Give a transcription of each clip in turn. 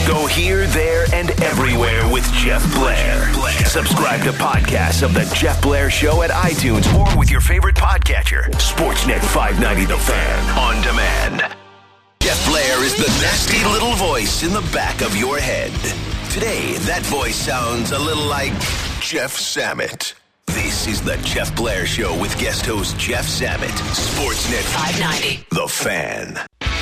Go here, there, and everywhere with Jeff Blair. Subscribe to podcasts of The Jeff Blair Show at iTunes or with your favorite podcatcher. Sportsnet 590 The Fan on demand. Jeff Blair is the nasty little voice in the back of your head. Today, that voice sounds a little like Jeff Samet. This is The Jeff Blair Show with guest host Jeff Samet. Sportsnet 590 The Fan.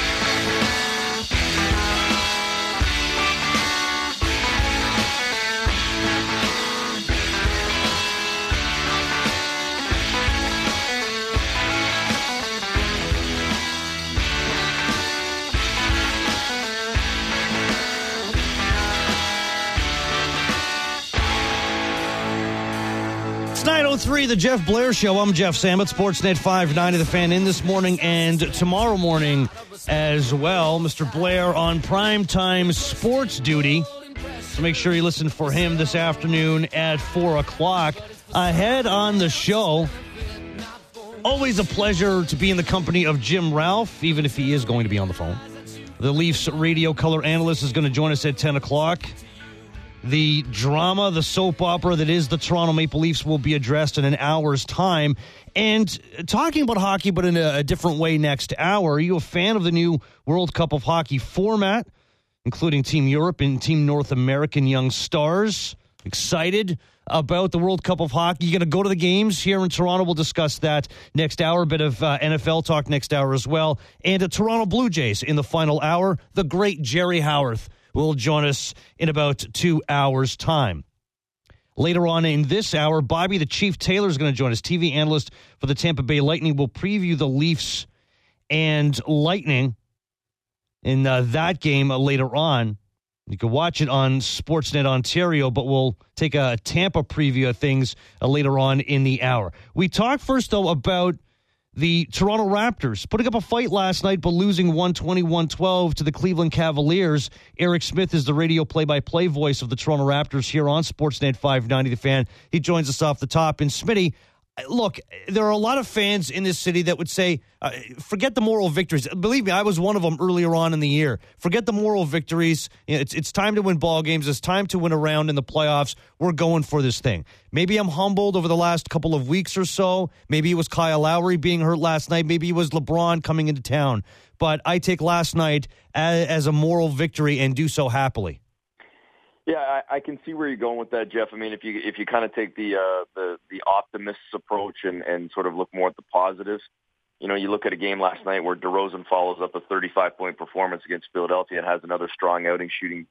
It's 9:03, The Jeff Blair Show. I'm Jeff Samet, Sportsnet 590 The Fan in this morning and tomorrow morning as well. Mr. Blair on primetime sports duty. So make sure you listen for him this afternoon at 4 o'clock. Ahead on the show, always a pleasure to be in the company of Jim Ralph, even if he is going to be on the phone. The Leafs radio color analyst is going to join us at 10 o'clock. The drama, the soap opera that is the Toronto Maple Leafs will be addressed in an hour's time. And talking about hockey, but in a different way next hour, are you a fan of the new World Cup of Hockey format, including Team Europe and Team North American Young Stars? Excited about the World Cup of Hockey? You going to go to the games here in Toronto? We'll discuss that next hour. A bit of NFL talk next hour as well. And the Toronto Blue Jays in the final hour. The great Jerry Howarth will join us in about 2 hours' time. Later on in this hour, Bobby the Chief Taylor is going to join us. TV analyst for the Tampa Bay Lightning will preview the Leafs and Lightning in that game later on. You can watch it on Sportsnet Ontario, but we'll take a Tampa preview of things later on in the hour. We talked first, though, about the Toronto Raptors putting up a fight last night, but losing 120-112 to the Cleveland Cavaliers. Eric Smith is the radio play-by-play voice of the Toronto Raptors here on Sportsnet 590 The Fan. He joins us off the top. And Smitty, look, there are a lot of fans in this city that would say, forget the moral victories. Believe me, I was one of them earlier on in the year. Forget the moral victories. You know, it's time to win ball games. It's time to win a round in the playoffs. We're going for this thing. Maybe I'm humbled over the last couple of weeks or so. Maybe it was Kyle Lowry being hurt last night. Maybe it was LeBron coming into town. But I take last night as a moral victory and do so happily. Yeah, I can see where you're going with that, Jeff. I mean, if you kind of take the optimist's approach and sort of look more at the positives, you know, you look at a game last night where DeRozan follows up a 35-point performance against Philadelphia and has another strong outing, shooting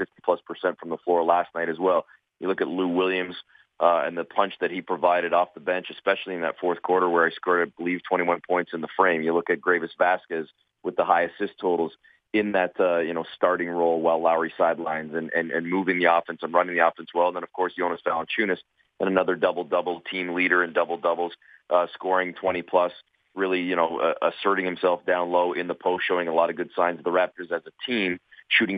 50+% from the floor last night as well. You look at Lou Williams and the punch that he provided off the bench, especially in that fourth quarter where he scored, I believe, 21 points in the frame. You look at Gravis Vasquez with the high assist totals in that starting role while Lowry sidelines and moving the offense and running the offense well. And then, of course, Jonas Valanciunas and another double-double, team leader in double-doubles, scoring 20+, really, asserting himself down low in the post, showing a lot of good signs of the Raptors as a team, shooting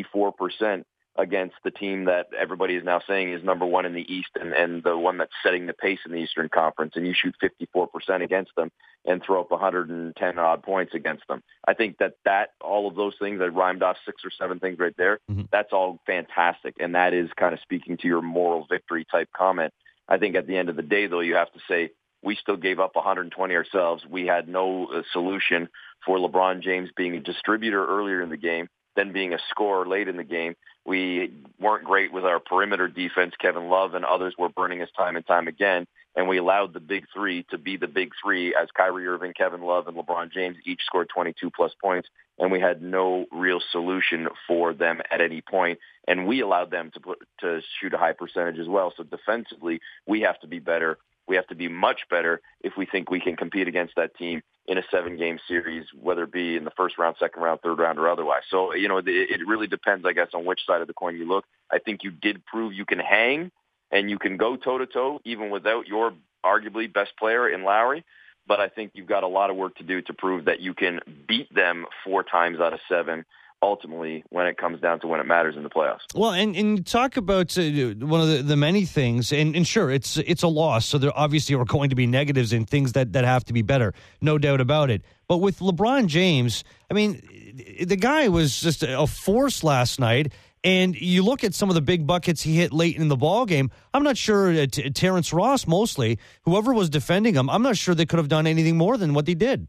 54% against the team that everybody is now saying is number one in the East and the one that's setting the pace in the Eastern Conference. And you shoot 54% against them and throw up 110-odd points against them. I think that all of those things, I rhymed off 6 or 7 things right there, That's all fantastic. And that is kind of speaking to your moral victory type comment. I think at the end of the day, though, you have to say we still gave up 120 ourselves. We had no solution for LeBron James being a distributor earlier in the game, then being a scorer late in the game. We weren't great with our perimeter defense. Kevin Love and others were burning us time and time again. And we allowed the big three to be the big three as Kyrie Irving, Kevin Love, and LeBron James each scored 22-plus points. And we had no real solution for them at any point. And we allowed them to shoot a high percentage as well. So defensively, we have to be better. We have to be much better if we think we can compete against that team in a 7-game series, whether it be in the first round, second round, third round, or otherwise. So, it really depends, I guess, on which side of the coin you look. I think you did prove you can hang and you can go toe-to-toe even without your arguably best player in Lowry. But I think you've got a lot of work to do to prove that you can beat them 4 times out of 7 ultimately when it comes down to when it matters in the playoffs. Well, and talk about one of the many things, and sure, it's a loss, so there obviously are going to be negatives and things that have to be better, no doubt about it. But with LeBron James, I mean, the guy was just a force last night, And you look at some of the big buckets he hit late in the ball game. I'm not sure Terrence Ross, mostly, whoever was defending him, I'm not sure they could have done anything more than what they did.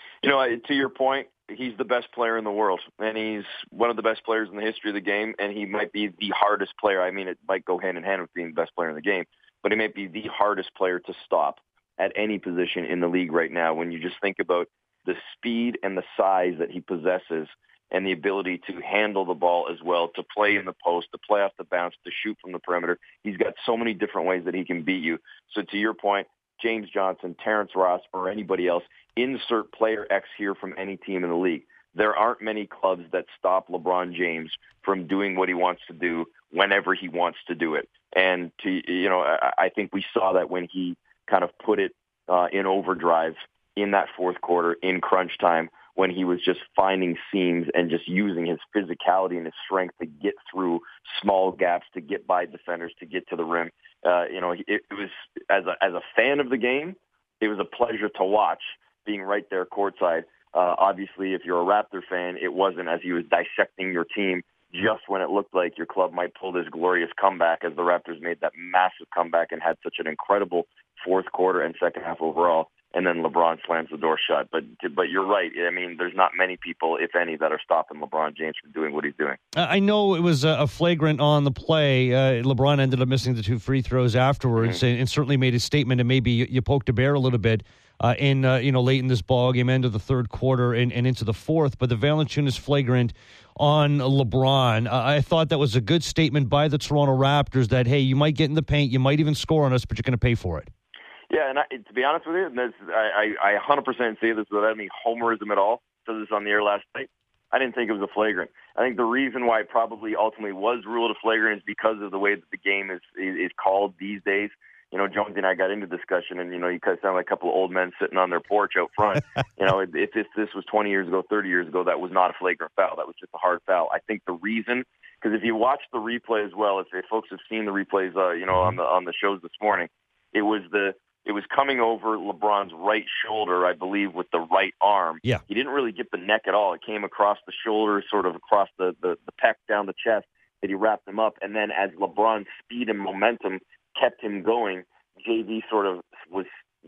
To your point, he's the best player in the world, and he's one of the best players in the history of the game, and he might be the hardest player. I mean, it might go hand in hand with being the best player in the game, but he might be the hardest player to stop at any position in the league right now. When you just think about the speed and the size that he possesses and the ability to handle the ball as well, to play in the post, to play off the bounce, to shoot from the perimeter. He's got so many different ways that he can beat you. So to your point, James Johnson, Terrence Ross, or anybody else, insert player X here from any team in the league. There aren't many clubs that stop LeBron James from doing what he wants to do whenever he wants to do it. And I think we saw that when he kind of put it in overdrive in that fourth quarter in crunch time, when he was just finding seams and just using his physicality and his strength to get through small gaps, to get by defenders, to get to the rim. It was, as a fan of the game, it was a pleasure to watch being right there courtside. Obviously, if you're a Raptor fan, it wasn't, as he was dissecting your team just when it looked like your club might pull this glorious comeback, as the Raptors made that massive comeback and had such an incredible fourth quarter and second half overall. And then LeBron slams the door shut. But you're right. I mean, there's not many people, if any, that are stopping LeBron James from doing what he's doing. I know it was a flagrant on the play. LeBron ended up missing the 2 free throws afterwards, and certainly made a statement. And maybe you poked a bear a little bit late in this ball game, end of the third quarter and into the fourth. But the Valanciunas flagrant on LeBron, I thought that was a good statement by the Toronto Raptors that, hey, you might get in the paint, you might even score on us, but you're going to pay for it. Yeah, and to be honest with you, I 100% say this without any homerism at all. Said this on the air last night. I didn't think it was a flagrant. I think the reason why it probably ultimately was ruled a flagrant is because of the way that the game is called these days. Jonesy and I got into discussion, and, you kind of sound like a couple of old men sitting on their porch out front. If this was 20 years ago, 30 years ago, that was not a flagrant foul. That was just a hard foul. I think the reason, because if you watch the replay as well, if folks have seen the replays, on the shows this morning, it was coming over LeBron's right shoulder, I believe, with the right arm. Yeah. He didn't really get the neck at all. It came across the shoulder, sort of across the pec down the chest, that he wrapped him up. And then as LeBron's speed and momentum kept him going, JV sort of was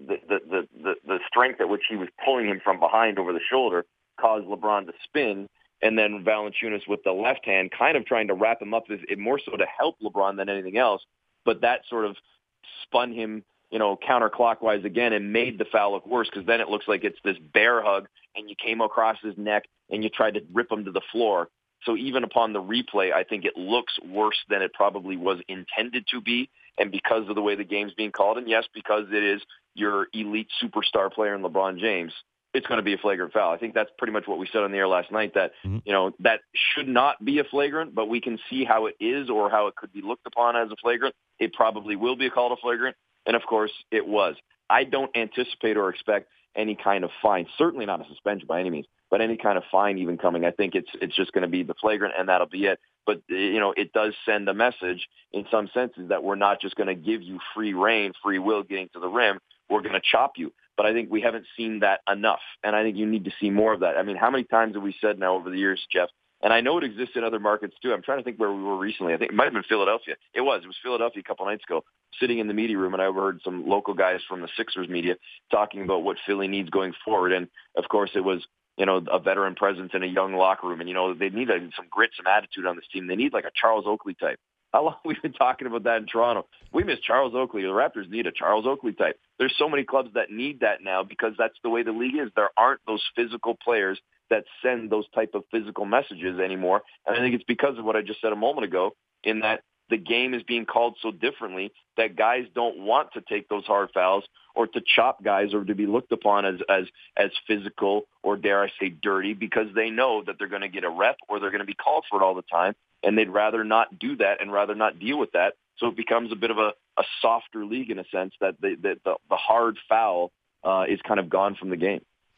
the strength at which he was pulling him from behind over the shoulder caused LeBron to spin. And then Valanciunas with the left hand kind of trying to wrap him up, it more so to help LeBron than anything else. But that sort of spun him counterclockwise again and made the foul look worse, because then it looks like it's this bear hug and you came across his neck and you tried to rip him to the floor. So even upon the replay, I think it looks worse than it probably was intended to be. And because of the way the game's being called, and yes, because it is your elite superstar player in LeBron James, it's going to be a flagrant foul. I think that's pretty much what we said on the air last night, that, that should not be a flagrant, but we can see how it is or how it could be looked upon as a flagrant. It probably will be called a flagrant. And, of course, it was. I don't anticipate or expect any kind of fine, certainly not a suspension by any means, but any kind of fine even coming. I think it's just going to be the flagrant, and that'll be it. But, it does send a message in some senses that we're not just going to give you free reign, free will getting to the rim. We're going to chop you. But I think we haven't seen that enough, and I think you need to see more of that. I mean, how many times have we said now over the years, Jeff, and I know it exists in other markets too. I'm trying to think where we were recently. I think it might have been Philadelphia. It was Philadelphia a couple nights ago, sitting in the media room, and I overheard some local guys from the Sixers media talking about what Philly needs going forward. And, of course, it was, a veteran presence in a young locker room. And, they need some grit, some attitude on this team. They need like a Charles Oakley type. How long we've been talking about that in Toronto? We miss Charles Oakley. The Raptors need a Charles Oakley type. There's so many clubs that need that now because that's the way the league is. There aren't those physical players that send those type of physical messages anymore. And I think it's because of what I just said a moment ago, in that the game is being called so differently that guys don't want to take those hard fouls or to chop guys or to be looked upon as physical or, dare I say, dirty, because they know that they're going to get a rep or they're going to be called for it all the time, and they'd rather not do that and rather not deal with that. So it becomes a bit of a softer league in a sense, that the hard foul is kind of gone from the game.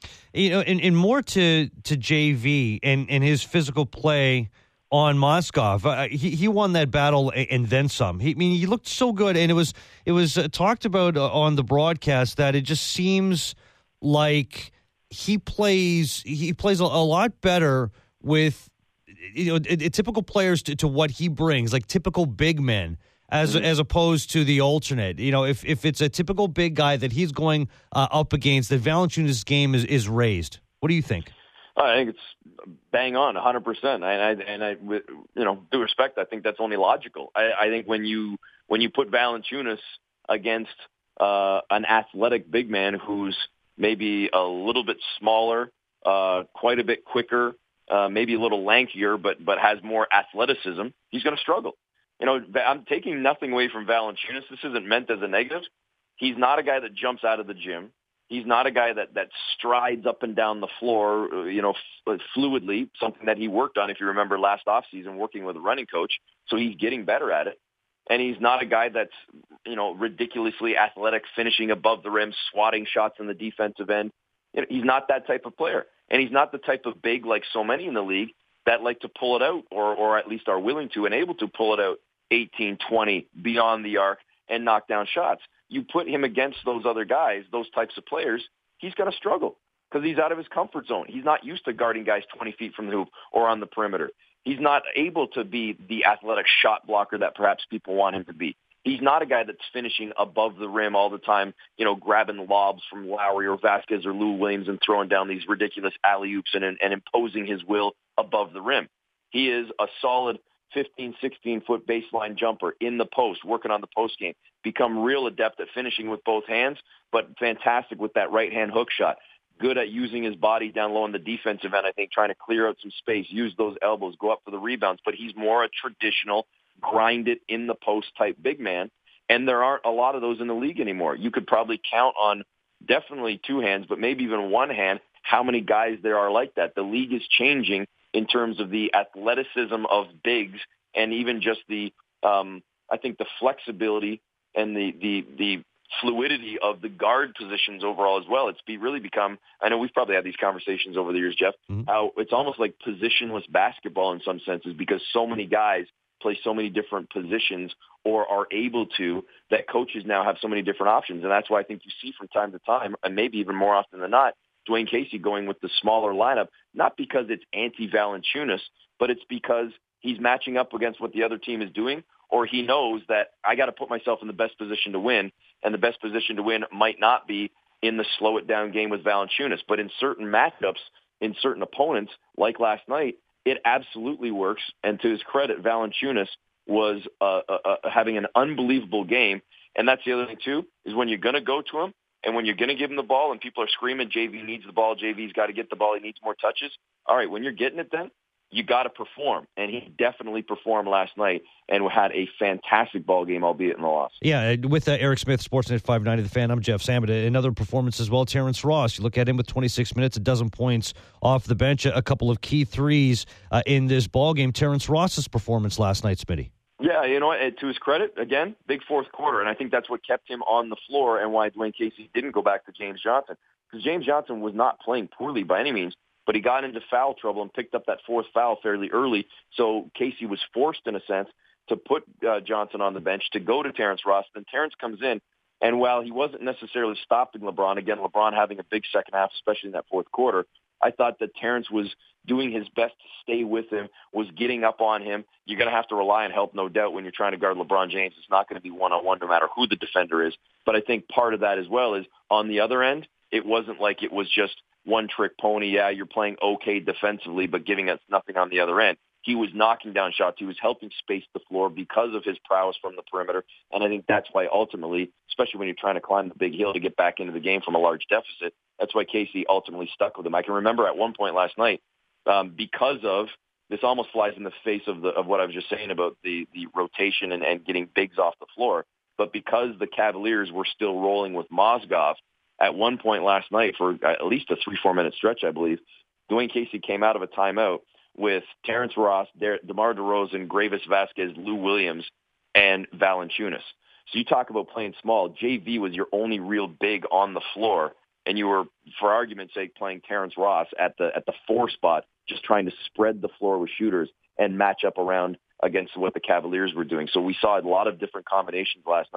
And more to JV and his physical play on Moskov. He won that battle and then some. He looked so good, and it was talked about on the broadcast that it just seems like he plays a lot better with typical players to what he brings, like typical big men, as opposed to the alternate. If it's a typical big guy that he's going up against, that Valanciunas' game is raised. What do you think? I think it's bang on, 100%. And I, with due respect, I think that's only logical. I think when you put Valanciunas against an athletic big man who's maybe a little bit smaller, quite a bit quicker, maybe a little lankier, but has more athleticism, he's going to struggle. I'm taking nothing away from Valanciunas. This isn't meant as a negative. He's not a guy that jumps out of the gym. He's not a guy that strides up and down the floor, fluidly, something that he worked on, if you remember, last offseason, working with a running coach. So he's getting better at it. And he's not a guy that's, ridiculously athletic, finishing above the rim, swatting shots in the defensive end. He's not that type of player. And he's not the type of big, like so many in the league, that like to pull it out or at least are willing to and able to pull it out 18, 20, beyond the arc and knock down shots. You put him against those other guys, those types of players, he's going to struggle because he's out of his comfort zone. He's not used to guarding guys 20 feet from the hoop or on the perimeter. He's not able to be the athletic shot blocker that perhaps people want him to be. He's not a guy that's finishing above the rim all the time, grabbing lobs from Lowry or Vasquez or Lou Williams and throwing down these ridiculous alley-oops and imposing his will above the rim. He is a solid 15, 16-foot baseline jumper in the post, working on the post game, become real adept at finishing with both hands, but fantastic with that right-hand hook shot. Good at using his body down low in the defensive end, I think, trying to clear out some space, use those elbows, go up for the rebounds. But he's more a traditional, grind-it-in-the-post type big man, and there aren't a lot of those in the league anymore. You could probably count on definitely two hands, but maybe even one hand, how many guys there are like that. The league is changing in terms of the athleticism of bigs and even just the, I think, the flexibility and the fluidity of the guard positions overall as well. It's really become, I know we've probably had these conversations over the years, Jeff, how it's almost like positionless basketball in some senses because so many guys play so many different positions or are able to, that coaches now have so many different options. And that's why I think you see from time to time, and maybe even more often than not, Dwayne Casey going with the smaller lineup, not because it's anti-Valanciunas, but it's because he's matching up against what the other team is doing, or he knows that I got to put myself in the best position to win, and the best position to win might not be in the slow-it-down game with Valanciunas, but in certain matchups, in certain opponents, like last night, it absolutely works, and to his credit, Valanciunas was having an unbelievable game, and that's the other thing, too, is when you're going to go to him, and when you're going to give him the ball and people are screaming, JV needs the ball, JV's got to get the ball, he needs more touches. All right, when you're getting it then, you got to perform. And he definitely performed last night and had a fantastic ball game, albeit in the loss. Yeah, with Eric Smith, Sportsnet 590 The Fan, I'm Jeff Samet. Another performance as well, Terrence Ross. You look at him with 26 minutes, a dozen points off the bench, a couple of key threes in this ball game. Terrence Ross's performance last night, Smitty. Yeah, to his credit, again, big fourth quarter, and I think that's what kept him on the floor and why Dwayne Casey didn't go back to James Johnson, because James Johnson was not playing poorly by any means, but he got into foul trouble and picked up that fourth foul fairly early, so Casey was forced, in a sense, to put Johnson on the bench to go to Terrence Ross. Then Terrence comes in, and while he wasn't necessarily stopping LeBron, again, LeBron having a big second half, especially in that fourth quarter, I thought that Terrence was doing his best to stay with him, was getting up on him. You're going to have to rely on help, no doubt, when you're trying to guard LeBron James. It's not going to be one-on-one no matter who the defender is. But I think part of that as well is on the other end, it wasn't like it was just one-trick pony. Yeah, you're playing okay defensively, but giving us nothing on the other end. He was knocking down shots. He was helping space the floor because of his prowess from the perimeter. And I think that's why ultimately, especially when you're trying to climb the big hill to get back into the game from a large deficit, that's why Casey ultimately stuck with him. I can remember at one point last night, because of this almost flies in the face of what I was just saying about the rotation and getting bigs off the floor. But because the Cavaliers were still rolling with Mozgov, at one point last night for at least a 3-4 minute stretch, I believe, Dwayne Casey came out of a timeout with Terrence Ross, DeMar DeRozan, Gravis Vasquez, Lou Williams, and Valanciunas. So you talk about playing small. JV was your only real big on the floor, and you were, for argument's sake, playing Terrence Ross at the 4 spot, just trying to spread the floor with shooters and match up around against what the Cavaliers were doing. So we saw a lot of different combinations last night,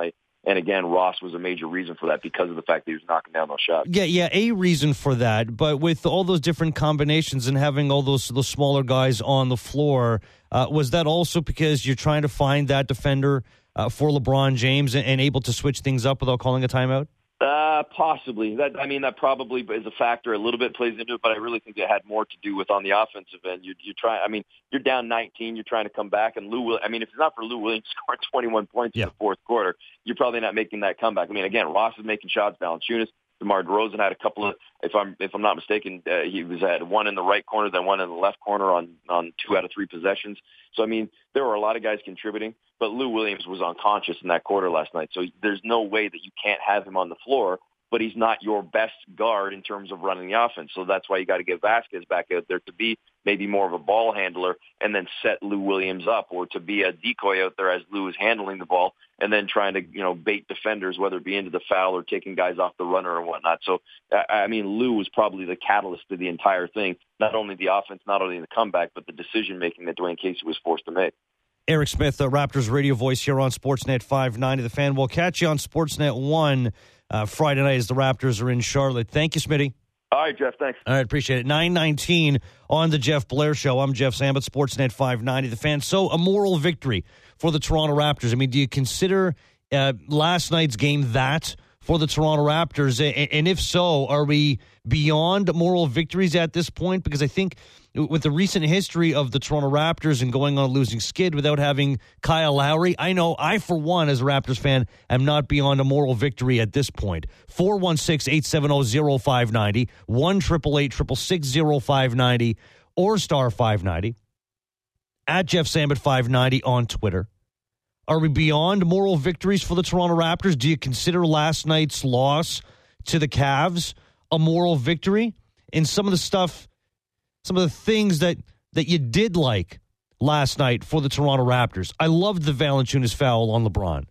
And again, Ross was a major reason for that because of the fact that he was knocking down those shots. Yeah, a reason for that. But with all those different combinations and having all those smaller guys on the floor, was that also because you're trying to find that defender for LeBron James and able to switch things up without calling a timeout? Possibly. That probably is a factor. A little bit plays into it, but I really think it had more to do with on the offensive end. You're down 19. You're trying to come back, and if it's not for Lou Williams scoring 21 points in the fourth quarter, you're probably not making that comeback. I mean, again, Ross is making shots. Valanciunas, DeMar DeRozan had a couple of. If I'm not mistaken, he had one in the right corner, then one in the left corner on 2 out of 3 possessions. So I mean, there were a lot of guys contributing, but Lou Williams was unconscious in that quarter last night. So there's no way that you can't have him on the floor, but he's not your best guard in terms of running the offense. So that's why you got to get Vasquez back out there to be maybe more of a ball handler and then set Lou Williams up, or to be a decoy out there as Lou is handling the ball and then trying to, bait defenders, whether it be into the foul or taking guys off the runner or whatnot. So, I mean, Lou was probably the catalyst to the entire thing, not only the offense, not only the comeback, but the decision-making that Dwayne Casey was forced to make. Eric Smith, Raptors radio voice here on Sportsnet 590 The Fan. We'll catch you on Sportsnet 1 Friday night as the Raptors are in Charlotte. Thank you, Smitty. All right, Jeff, thanks. All right, appreciate it. 9:19 on the Jeff Blair Show. I'm Jeff Sambit, Sportsnet 590 The Fan. So a moral victory for the Toronto Raptors. I mean, do you consider last night's game that for the Toronto Raptors? And if so, are we beyond moral victories at this point? Because I think with the recent history of the Toronto Raptors and going on a losing skid without having Kyle Lowry, I know I, for one, as a Raptors fan, am not beyond a moral victory at this point. 416-870-0590, 1-888-666-0590, or star 590, at Jeff Sambit 590 on Twitter. Are we beyond moral victories for the Toronto Raptors? Do you consider last night's loss to the Cavs a moral victory? And some of the things that you did like last night for the Toronto Raptors. I loved the Valanciunas foul on LeBron.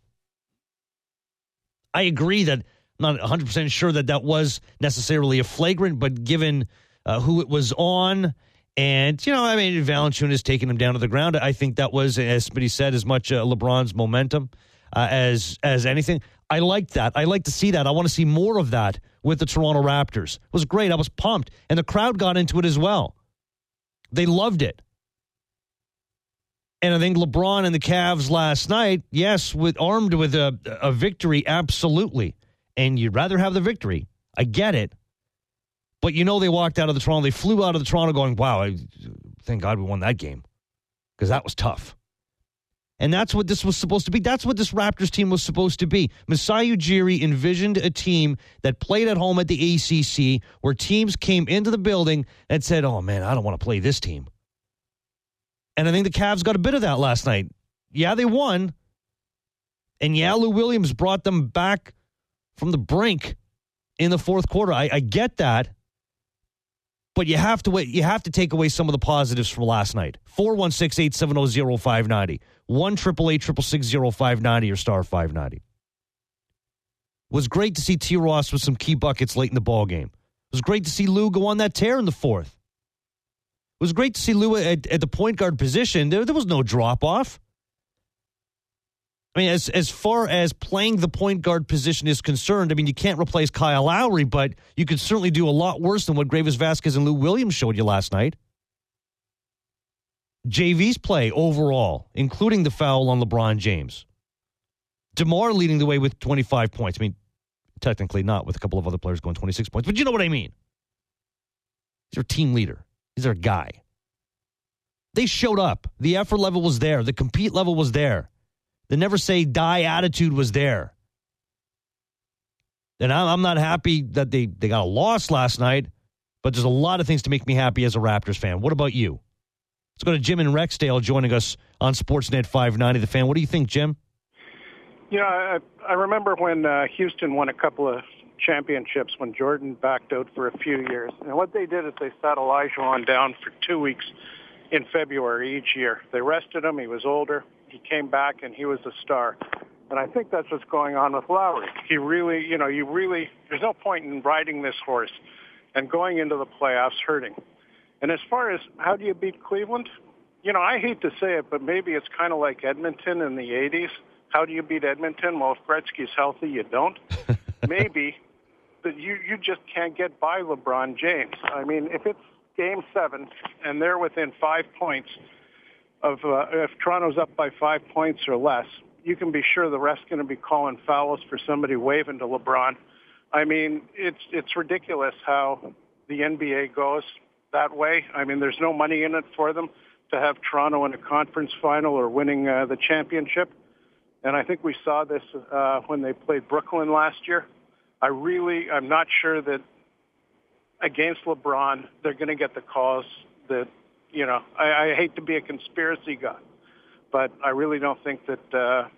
I agree that I'm not 100% sure that was necessarily a flagrant, but given who it was on, and, Valanciunas taking him down to the ground, I think that was, as Smitty said, as much LeBron's momentum as anything. I liked that. I like to see that. I want to see more of that with the Toronto Raptors. It was great. I was pumped. And the crowd got into it as well. They loved it. And I think LeBron and the Cavs last night, yes, armed with a victory, absolutely. And you'd rather have the victory. I get it. But they walked out of the Toronto. They flew out of the Toronto going, wow, thank God we won that game. Because that was tough. And that's what this was supposed to be. That's what this Raptors team was supposed to be. Masai Ujiri envisioned a team that played at home at the ACC, where teams came into the building and said, oh, man, I don't want to play this team. And I think the Cavs got a bit of that last night. Yeah, they won. And yeah, Lou Williams brought them back from the brink in the fourth quarter. I get that. But you have to take away some of the positives from last night. 416-870-0590. 1-888-666-0590 or star 590. It was great to see T. Ross with some key buckets late in the ball game. It was great to see Lou go on that tear in the fourth. It was great to see Lou at the point guard position. There was no drop-off. I mean, as far as playing the point guard position is concerned, I mean, you can't replace Kyle Lowry, but you could certainly do a lot worse than what Gravis Vasquez and Lou Williams showed you last night. JV's play overall, including the foul on LeBron James. DeMar leading the way with 25 points. I mean, technically not, with a couple of other players going 26 points, but you know what I mean. He's our team leader. He's our guy. They showed up. The effort level was there. The compete level was there. The never say die attitude was there. And I'm not happy that they got a loss last night, but there's a lot of things to make me happy as a Raptors fan. What about you? Let's go to Jim in Rexdale joining us on Sportsnet 590 The Fan. What do you think, Jim? I remember when Houston won a couple of championships when Jordan backed out for a few years. And what they did is they sat Olajuwon down for 2 weeks in February each year. They rested him. He was older. He came back, and he was a star. And I think that's what's going on with Lowry. He really, there's no point in riding this horse and going into the playoffs hurting. And as far as how do you beat Cleveland, I hate to say it, but maybe it's kind of like Edmonton in the 80s How do you beat Edmonton? Well, if Gretzky's healthy, you don't. Maybe, but you just can't get by LeBron James. I mean, if it's Game 7 and they're within 5 points of if Toronto's up by 5 points or less, you can be sure the ref's going to be calling fouls for somebody waving to LeBron. I mean, it's ridiculous how the NBA goes that way. I mean, there's no money in it for them to have Toronto in a conference final or winning the championship. And I think we saw this when they played Brooklyn last year. I'm not sure that against LeBron, they're going to get the calls that, I hate to be a conspiracy guy, but I really don't think that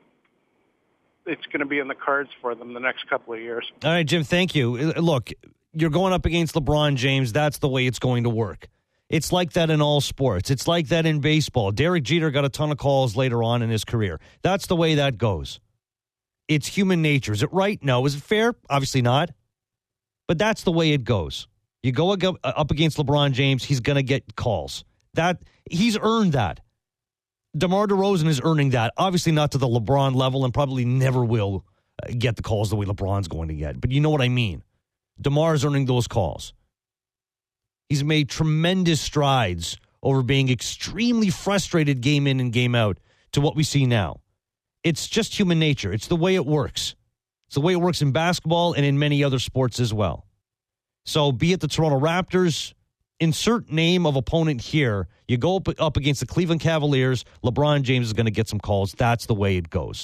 it's going to be in the cards for them the next couple of years. All right, Jim, thank you. Look, you're going up against LeBron James. That's the way it's going to work. It's like that in all sports. It's like that in baseball. Derek Jeter got a ton of calls later on in his career. That's the way that goes. It's human nature. Is it right? No. Is it fair? Obviously not. But that's the way it goes. You go up against LeBron James, he's going to get calls. He's earned that. DeMar DeRozan is earning that. Obviously not to the LeBron level and probably never will get the calls the way LeBron's going to get. But you know what I mean. DeMar is earning those calls. He's made tremendous strides over being extremely frustrated game in and game out to what we see now. It's just human nature. It's the way it works. It's the way it works in basketball and in many other sports as well. So be it the Toronto Raptors, insert name of opponent here. You go up against the Cleveland Cavaliers, LeBron James is going to get some calls. That's the way it goes.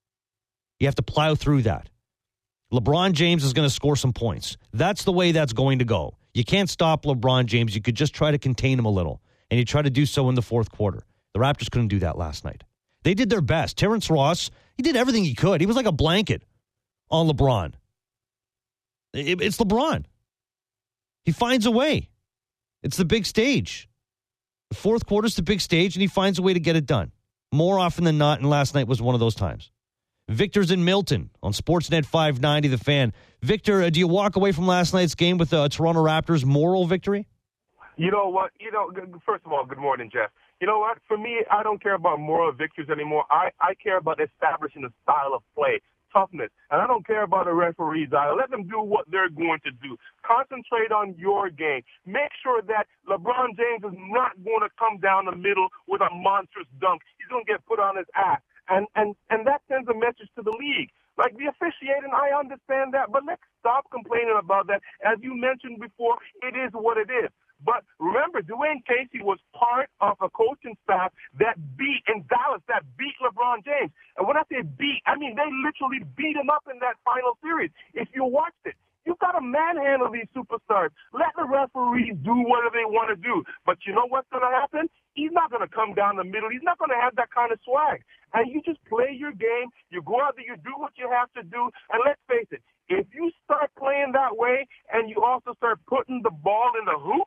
You have to plow through that. LeBron James is going to score some points. That's the way that's going to go. You can't stop LeBron James. You could just try to contain him a little, and you try to do so in the fourth quarter. The Raptors couldn't do that last night. They did their best. Terrence Ross, he did everything he could. He was like a blanket on LeBron. It's LeBron. He finds a way. It's the big stage. The fourth quarter's the big stage, and he finds a way to get it done. More often than not, and last night was one of those times. Victor's in Milton on Sportsnet 590, The Fan. Victor, do you walk away from last night's game with the Toronto Raptors' moral victory? You know what? First of all, good morning, Jeff. You know what? For me, I don't care about moral victories anymore. I care about establishing a style of play, toughness. And I don't care about the referees either. Let them do what they're going to do. Concentrate on your game. Make sure that LeBron James is not going to come down the middle with a monstrous dunk. He's going to get put on his ass. And that sends a message to the league. Like the officiating, I understand that, but let's stop complaining about that. As you mentioned before, it is what it is. But remember, Dwayne Casey was part of a coaching staff that beat LeBron James. And when I say beat, I mean they literally beat him up in that final series. If you watched it, you've got to manhandle these superstars. Let the referees do whatever they want to do. But you know what's going to happen? He's not going to come down the middle. He's not going to have that kind of swag. And you just play your game. You go out there, you do what you have to do. And let's face it, if you start playing that way and you also start putting the ball in the hoop,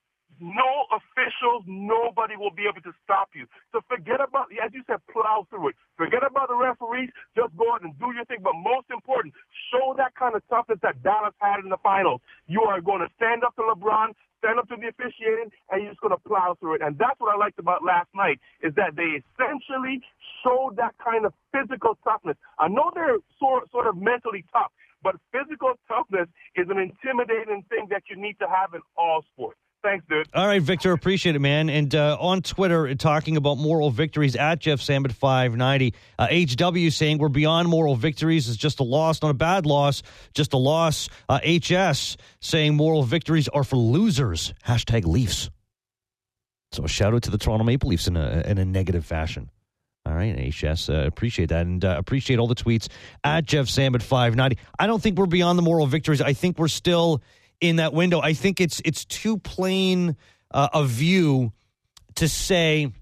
no officials, nobody will be able to stop you. So forget about, as you said, plow through it. Forget about the referees. Just go out and do your thing. But most important, show that kind of toughness that Dallas had in the finals. You are going to stand up to LeBron, stand up to the officiating, and you're just going to plow through it. And that's what I liked about last night, is that they essentially showed that kind of physical toughness. I know they're sort of mentally tough, but physical toughness is an intimidating thing that you need to have in all sports. Thanks, dude. All right, Victor, appreciate it, man. And on Twitter, talking about moral victories, at Jeff Samet 590, HW saying we're beyond moral victories. It's just a loss, not a bad loss, just a loss. HS saying moral victories are for losers. # Leafs. So a shout out to the Toronto Maple Leafs in a negative fashion. All right, HS, appreciate that. And appreciate all the tweets at Jeff Samet 590. I don't think we're beyond the moral victories. I think we're still in that window. I think it's too plain a view to say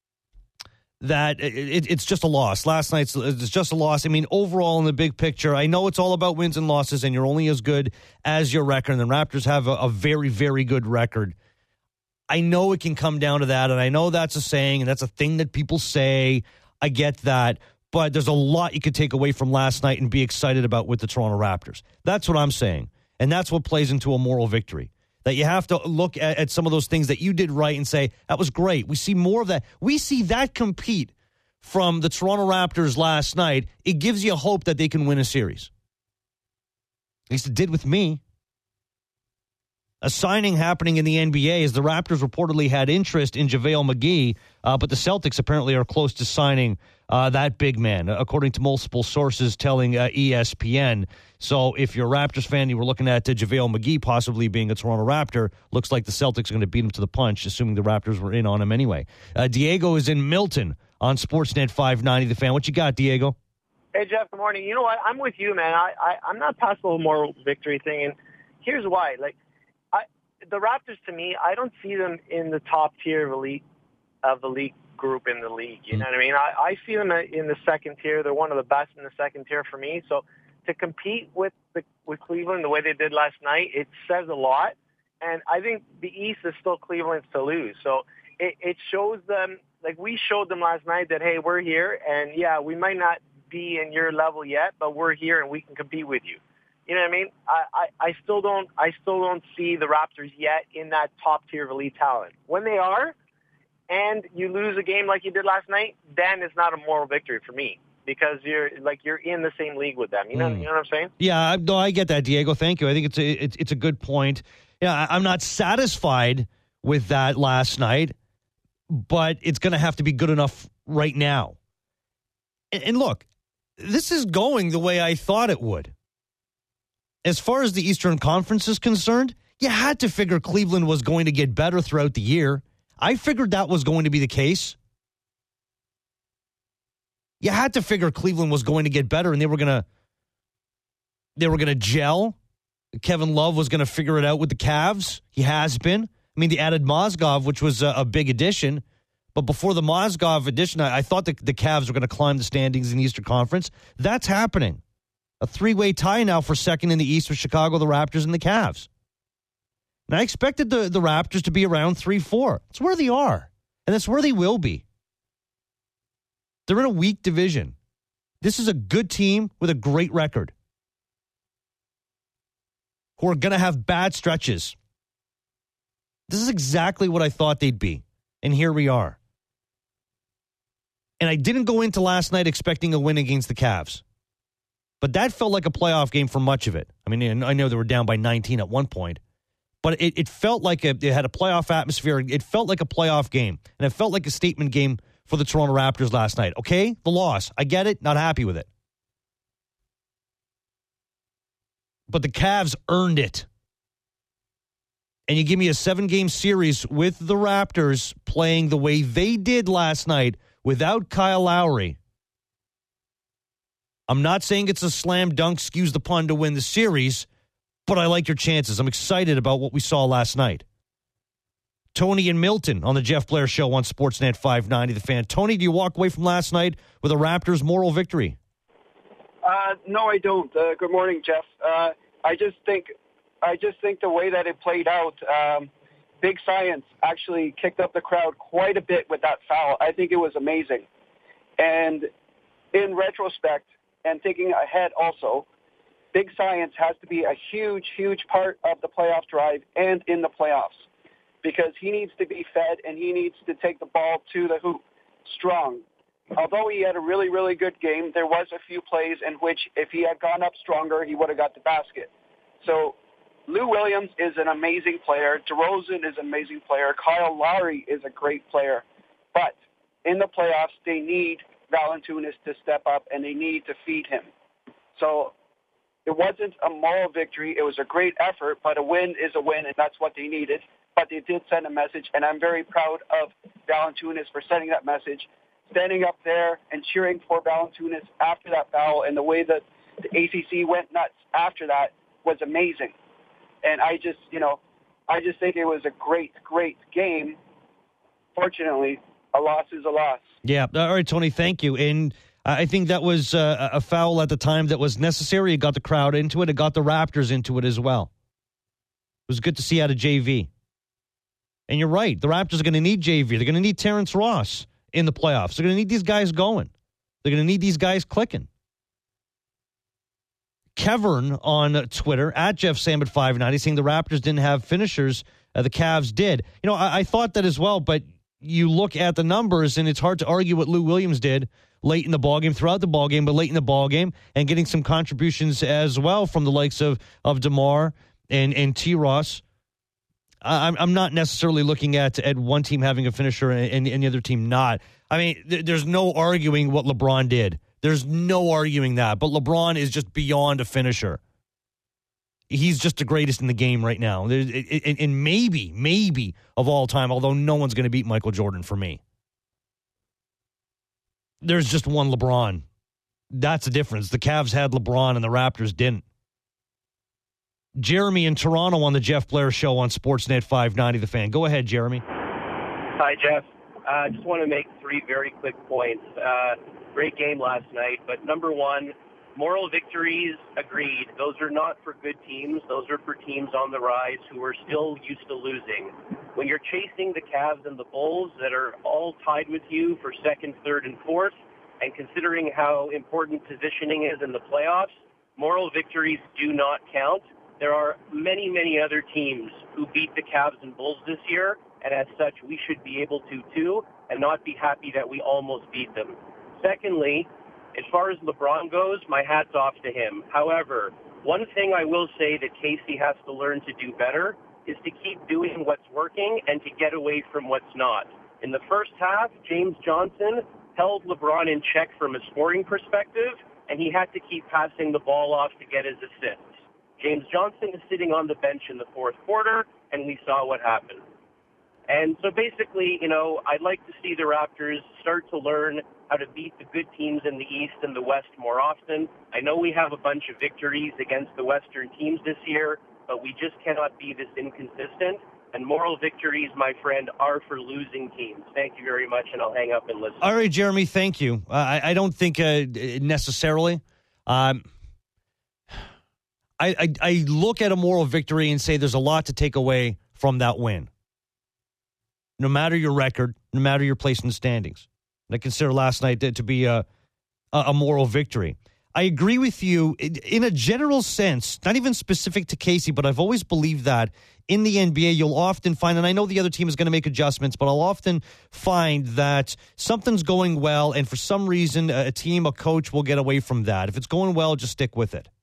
that it's just a loss. Last night's it's just a loss. I mean, overall in the big picture, I know it's all about wins and losses, and you're only as good as your record. And the Raptors have a very, very good record. I know it can come down to that, and I know that's a saying, and that's a thing that people say. I get that. But there's a lot you could take away from last night and be excited about with the Toronto Raptors. That's what I'm saying. And that's what plays into a moral victory. That you have to look at some of those things that you did right and say, that was great. We see more of that. We see that compete from the Toronto Raptors last night, it gives you hope that they can win a series. At least it did with me. A signing happening in the NBA as the Raptors reportedly had interest in JaVale McGee, but the Celtics apparently are close to signing that big man, according to multiple sources telling ESPN. So if you're a Raptors fan, you were looking at JaVale McGee possibly being a Toronto Raptor. Looks like the Celtics are going to beat him to the punch, assuming the Raptors were in on him anyway. Diego is in Milton on Sportsnet 590 The Fan. What you got, Diego? Hey, Jeff, good morning. You know what? I'm with you, man. I'm not past the whole moral victory thing, and here's why. The Raptors, to me, I don't see them in the top tier of the league group in the league. You know what I mean? I see them in the second tier. They're one of the best in the second tier for me. So to compete with Cleveland the way they did last night, it says a lot. And I think the East is still Cleveland's to lose. So it shows them, like we showed them last night, that, hey, we're here. And, yeah, we might not be in your level yet, but we're here and we can compete with you. You know what I mean? I still don't see the Raptors yet in that top tier of elite talent. When they are, and you lose a game like you did last night, then it's not a moral victory for me because you're in the same league with them. You know what I'm saying? Yeah, no, I get that, Diego. Thank you. I think it's a good point. Yeah, I'm not satisfied with that last night, but it's going to have to be good enough right now. And look, this is going the way I thought it would. As far as the Eastern Conference is concerned, you had to figure Cleveland was going to get better throughout the year. I figured that was going to be the case. You had to figure Cleveland was going to get better and they were going to gel. Kevin Love was going to figure it out with the Cavs. He has been. I mean, they added Mozgov, which was a big addition. But before the Mozgov addition, I thought the Cavs were going to climb the standings in the Eastern Conference. That's happening. A three-way tie now for second in the East with Chicago, the Raptors, and the Cavs. And I expected the Raptors to be around 3-4. It's where they are. And that's where they will be. They're in a weak division. This is a good team with a great record who are going to have bad stretches. This is exactly what I thought they'd be. And here we are. And I didn't go into last night expecting a win against the Cavs. But that felt like a playoff game for much of it. I mean, I know they were down by 19 at one point. But it felt like it had a playoff atmosphere. It felt like a playoff game. And it felt like a statement game for the Toronto Raptors last night. Okay, the loss. I get it. Not happy with it. But the Cavs earned it. And you give me a 7-game series with the Raptors playing the way they did last night without Kyle Lowry. I'm not saying it's a slam dunk, excuse the pun, to win the series, but I like your chances. I'm excited about what we saw last night. Tony and Milton on the Jeff Blair Show on Sportsnet 590 The Fan. Tony, do you walk away from last night with a Raptors moral victory? No, I don't. Good morning, Jeff. I just think the way that it played out, Big Science actually kicked up the crowd quite a bit with that foul. I think it was amazing. And in retrospect, and thinking ahead also, Big Science has to be a huge, huge part of the playoff drive and in the playoffs because he needs to be fed and he needs to take the ball to the hoop strong. Although he had a really, really good game, there was a few plays in which if he had gone up stronger, he would have got the basket. So Lou Williams is an amazing player. DeRozan is an amazing player. Kyle Lowry is a great player. But in the playoffs, they need Valanciunas to step up, and they need to feed him. So it wasn't a moral victory. It was a great effort, but a win is a win, and that's what they needed. But they did send a message, and I'm very proud of Valanciunas for sending that message, standing up there and cheering for Valanciunas after that foul, and the way that the ACC went nuts after that was amazing. And I just think it was a great, great game. Fortunately, a loss is a loss. Yeah. All right, Tony, thank you. And I think that was a foul at the time that was necessary. It got the crowd into it. It got the Raptors into it as well. It was good to see out of JV. And you're right. The Raptors are going to need JV. They're going to need Terrence Ross in the playoffs. They're going to need these guys going. They're going to need these guys clicking. Kevern on Twitter, at Jeff Sam at 590, saying the Raptors didn't have finishers. The Cavs did. You know, I thought that as well, but you look at the numbers, and it's hard to argue what Lou Williams did late in the ballgame, throughout the ballgame, but late in the ballgame, and getting some contributions as well from the likes of DeMar and T. Ross. I'm not necessarily looking at one team having a finisher and the other team not. I mean, there's no arguing what LeBron did. There's no arguing that. But LeBron is just beyond a finisher. He's just the greatest in the game right now. And maybe of all time, although no one's going to beat Michael Jordan for me. There's just one LeBron. That's the difference. The Cavs had LeBron and the Raptors didn't. Jeremy in Toronto on the Jeff Blair Show on Sportsnet 590 The Fan. Go ahead, Jeremy. Hi, Jeff. I just want to make 3 very quick points. Great game last night, but number one, moral victories, agreed. Those are not for good teams. Those are for teams on the rise who are still used to losing. When you're chasing the Cavs and the Bulls that are all tied with you for second, third, and fourth, and considering how important positioning is in the playoffs, moral victories do not count. There are many, many other teams who beat the Cavs and Bulls this year, and as such, we should be able to too, and not be happy that we almost beat them. Secondly, as far as LeBron goes, my hat's off to him. However, one thing I will say that Casey has to learn to do better is to keep doing what's working and to get away from what's not. In the first half, James Johnson held LeBron in check from a scoring perspective, and he had to keep passing the ball off to get his assists. James Johnson is sitting on the bench in the fourth quarter, and we saw what happened. And so basically, I'd like to see the Raptors start to learn how to beat the good teams in the East and the West more often. I know we have a bunch of victories against the Western teams this year, but we just cannot be this inconsistent. And moral victories, my friend, are for losing teams. Thank you very much, and I'll hang up and listen. All right, Jeremy, thank you. I don't think necessarily. I look at a moral victory and say there's a lot to take away from that win. No matter your record, no matter your place in the standings. And I consider last night to be a moral victory. I agree with you in a general sense, not even specific to Casey, but I've always believed that in the NBA you'll often find, and I know the other team is going to make adjustments, but I'll often find that something's going well, and for some reason a team, a coach will get away from that. If it's going well, just stick with it.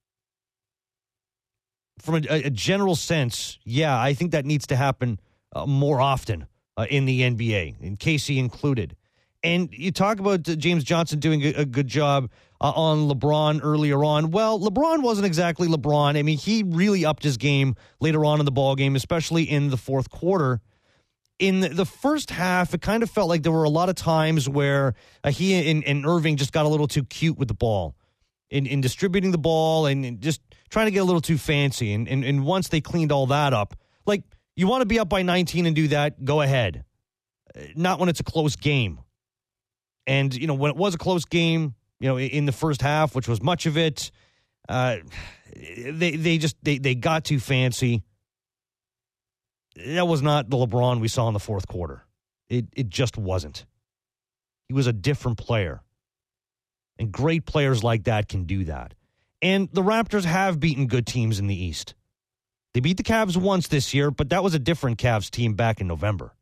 From a general sense, yeah, I think that needs to happen more often in the NBA, and Casey included. And you talk about James Johnson doing a good job on LeBron earlier on. Well, LeBron wasn't exactly LeBron. I mean, he really upped his game later on in the ballgame, especially in the fourth quarter. In the first half, it kind of felt like there were a lot of times where he and Irving just got a little too cute with the ball in distributing the ball and just trying to get a little too fancy. And once they cleaned all that up, like, you want to be up by 19 and do that, go ahead. Not when it's a close game. And, when it was a close game, in the first half, which was much of it, they got too fancy. That was not the LeBron we saw in the fourth quarter. It just wasn't. He was a different player. And great players like that can do that. And the Raptors have beaten good teams in the East. They beat the Cavs once this year, but that was a different Cavs team back in November.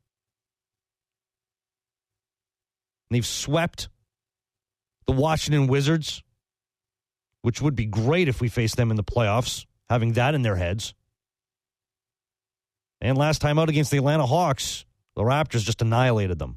They've swept the Washington Wizards, which would be great if we faced them in the playoffs, having that in their heads. And last time out against the Atlanta Hawks, the Raptors just annihilated them.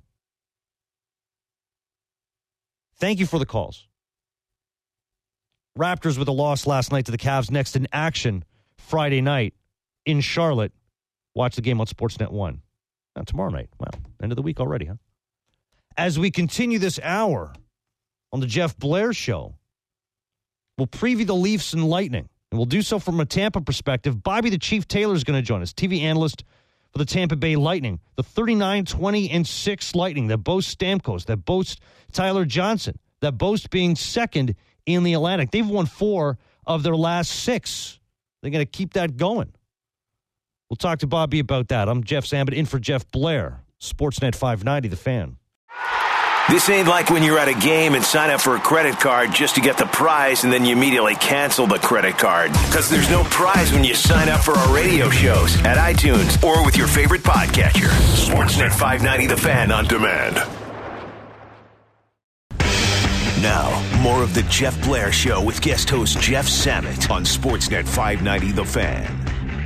Thank you for the calls. Raptors with a loss last night to the Cavs. Next in action Friday night in Charlotte. Watch the game on Sportsnet 1. Not tomorrow night. Wow, end of the week already, huh? As we continue this hour on the Jeff Blair Show, we'll preview the Leafs and Lightning, and we'll do so from a Tampa perspective. Bobby the Chief Taylor is going to join us, TV analyst for the Tampa Bay Lightning, the 39-20-6 Lightning that boasts Stamkos, that boasts Tyler Johnson, that boasts being second in the Atlantic. They've won 4 of their last 6. They're going to keep that going. We'll talk to Bobby about that. I'm Jeff Sambit in for Jeff Blair, Sportsnet 590, The Fan. This ain't like when you're at a game and sign up for a credit card just to get the prize and then you immediately cancel the credit card. Because there's no prize when you sign up for our radio shows at iTunes or with your favorite podcatcher. Sportsnet 590 The Fan on demand. Now, more of the Jeff Blair Show with guest host Jeff Samet on Sportsnet 590 The Fan.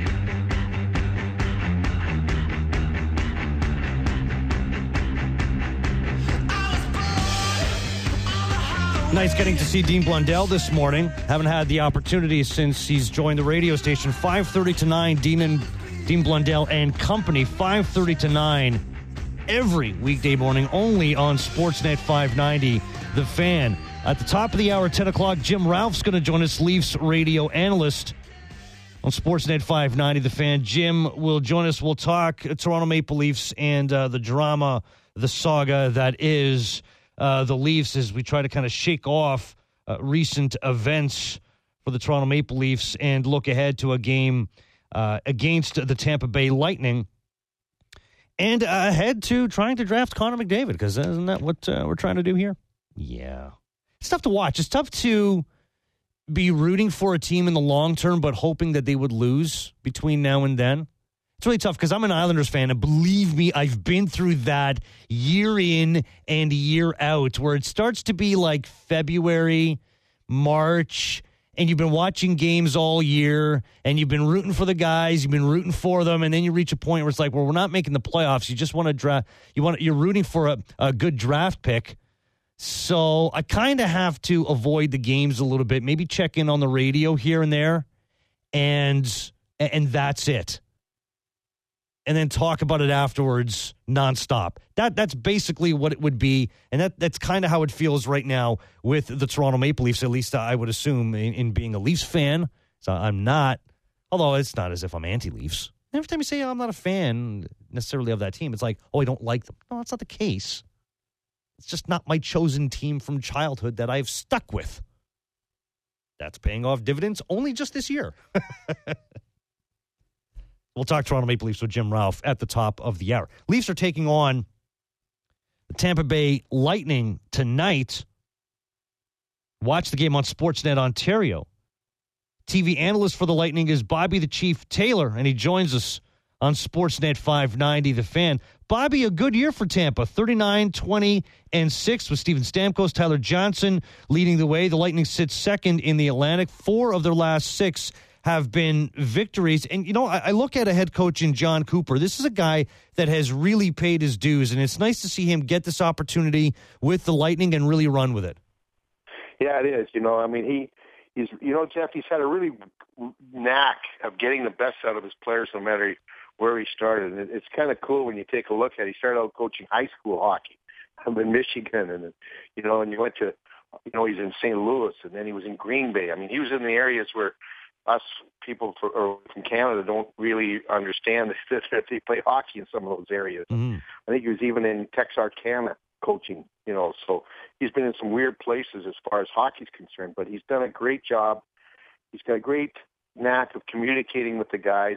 Nice getting to see Dean Blundell this morning. Haven't had the opportunity since he's joined the radio station. 5:30 to 9, Dean Blundell and company. 5:30 to 9 every weekday morning, only on Sportsnet 590, The Fan. At the top of the hour, 10 o'clock, Jim Ralph's going to join us, Leafs radio analyst on Sportsnet 590, The Fan. Jim will join us. We'll talk Toronto Maple Leafs and the drama, the saga that is the Leafs as we try to kind of shake off recent events for the Toronto Maple Leafs and look ahead to a game against the Tampa Bay Lightning and ahead to trying to draft Connor McDavid, because isn't that what we're trying to do here? Yeah. It's tough to watch. It's tough to be rooting for a team in the long term but hoping that they would lose between now and then. It's really tough because I'm an Islanders fan, and believe me, I've been through that year in and year out where it starts to be like February, March, and you've been watching games all year, and you've been rooting for the guys, you've been rooting for them, and then you reach a point where it's like, well, we're not making the playoffs. You just want to draft. You're rooting for a good draft pick. So I kind of have to avoid the games a little bit, maybe check in on the radio here and there, and that's it. And then talk about it afterwards nonstop. That's basically what it would be, and that's kind of how it feels right now with the Toronto Maple Leafs, at least I would assume, in being a Leafs fan. So I'm not, although it's not as if I'm anti-Leafs. Every time you say, I'm not a fan necessarily of that team, it's like, I don't like them. No, that's not the case. It's just not my chosen team from childhood that I've stuck with. That's paying off dividends only just this year. We'll talk Toronto Maple Leafs with Jim Ralph at the top of the hour. Leafs are taking on the Tampa Bay Lightning tonight. Watch the game on Sportsnet Ontario. TV analyst for the Lightning is Bobby the Chief Taylor, and he joins us on Sportsnet 590, The Fan. Bobby, a good year for Tampa, 39-20-6 with Steven Stamkos, Tyler Johnson leading the way. The Lightning sit second in the Atlantic. 4 of their last 6 have been victories. And, I look at a head coach in John Cooper. This is a guy that has really paid his dues, and it's nice to see him get this opportunity with the Lightning and really run with it. Yeah, it is. He's Jeff, he's had a really knack of getting the best out of his players no matter where he started. And it's kind of cool when you take a look at it. He started out coaching high school hockey in Michigan, and you went to, he's in St. Louis, and then he was in Green Bay. I mean, he was in the areas where us people from Canada don't really understand that they play hockey in some of those areas. Mm-hmm. I think he was even in Texarkana coaching, so he's been in some weird places as far as hockey's concerned, but he's done a great job. He's got a great knack of communicating with the guys.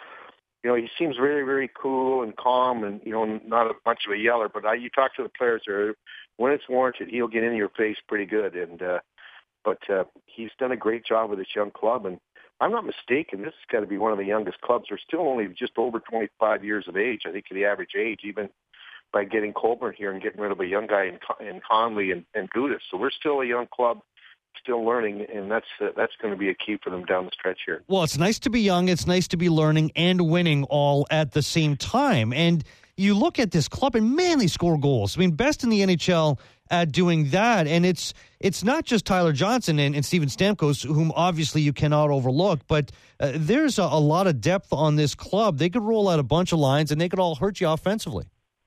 He seems very, very cool and calm and, not much of a yeller, but you talk to the players there, when it's warranted, he'll get in your face pretty good. And, but he's done a great job with this young club, and I'm not mistaken, this has got to be one of the youngest clubs. They're still only just over 25 years of age, I think, the average age, even by getting Colburn here and getting rid of a young guy in Conley and Gudas. So we're still a young club, still learning, and that's going to be a key for them down the stretch here. Well, it's nice to be young, it's nice to be learning and winning all at the same time. And you look at this club, and man, they score goals. I mean, best in the NHL at doing that. And it's not just Tyler Johnson and Steven Stamkos, whom obviously you cannot overlook, but there's a lot of depth on this club. They could roll out a bunch of lines, and they could all hurt you offensively.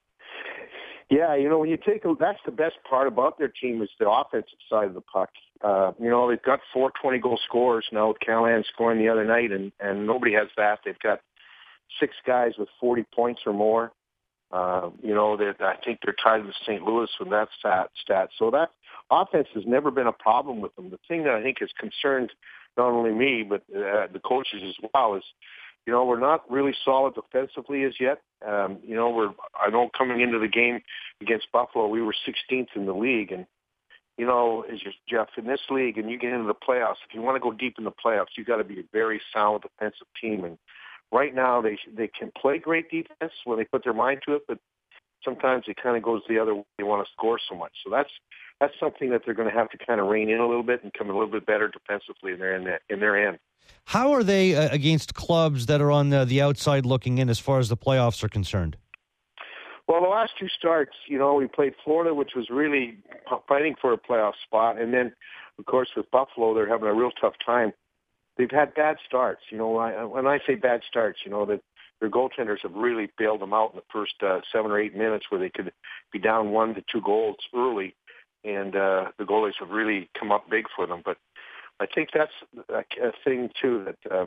Yeah, when you that's the best part about their team is the offensive side of the puck. They've got 4 20-goal scorers now with Callahan scoring the other night, and nobody has that. They've got 6 guys with 40 points or more. I think they're tied with St. Louis with that stat. So that offense has never been a problem with them. The thing that I think has concerned not only me, but the coaches as well is, we're not really solid defensively as yet. I know coming into the game against Buffalo, we were 16th in the league. And, Jeff, in this league, and you get into the playoffs, if you want to go deep in the playoffs, you got to be a very sound defensive team. And right now, they can play great defense when they put their mind to it, but sometimes it kind of goes the other way. They want to score so much. So that's something that they're going to have to kind of rein in a little bit and become a little bit better defensively in their end. How are they against clubs that are on the outside looking in as far as the playoffs are concerned? Well, the last two starts, we played Florida, which was really fighting for a playoff spot. And then, of course, with Buffalo, they're having a real tough time. They've had bad starts. When I say bad starts, that their goaltenders have really bailed them out in the first 7 or 8 minutes where they could be down 1 to 2 goals early. And the goalies have really come up big for them. But I think that's a thing, too, that,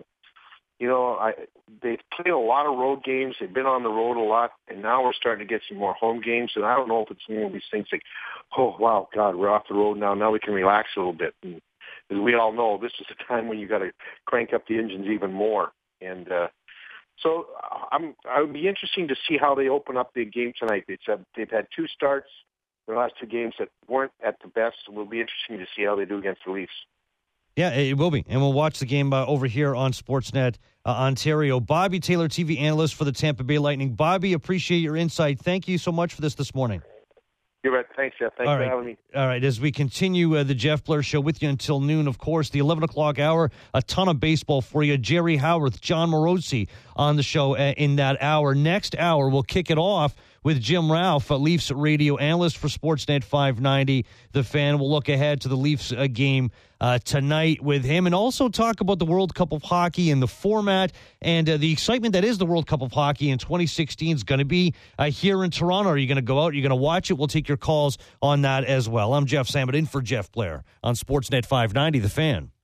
they've played a lot of road games. They've been on the road a lot, and now we're starting to get some more home games. And I don't know if it's one of these things like, oh, wow, God, we're off the road now. Now we can relax a little bit. And as we all know, this is the time when you got to crank up the engines even more. And so I would be interesting to see how they open up the game tonight. They've had 2 starts in the last 2 games that weren't at the best. It will be interesting to see how they do against the Leafs. Yeah, it will be. And we'll watch the game over here on Sportsnet Ontario. Bobby Taylor, TV analyst for the Tampa Bay Lightning. Bobby, appreciate your insight. Thank you so much for this morning. You're right. Thanks, Jeff. Thanks for having me. All right, as we continue the Jeff Blair Show with you until noon, of course, the 11 o'clock hour, a ton of baseball for you. Jerry Howarth, John Morosi on the show in that hour. Next hour, we'll kick it off with Jim Ralph, a Leafs radio analyst for Sportsnet 590. The Fan will look ahead to the Leafs game tonight with him and also talk about the World Cup of Hockey and the format and the excitement that is the World Cup of Hockey in 2016 is going to be here in Toronto. Are you going to go out? Are you going to watch it? We'll take your calls on that as well. I'm Jeff Samet in for Jeff Blair on Sportsnet 590, The Fan.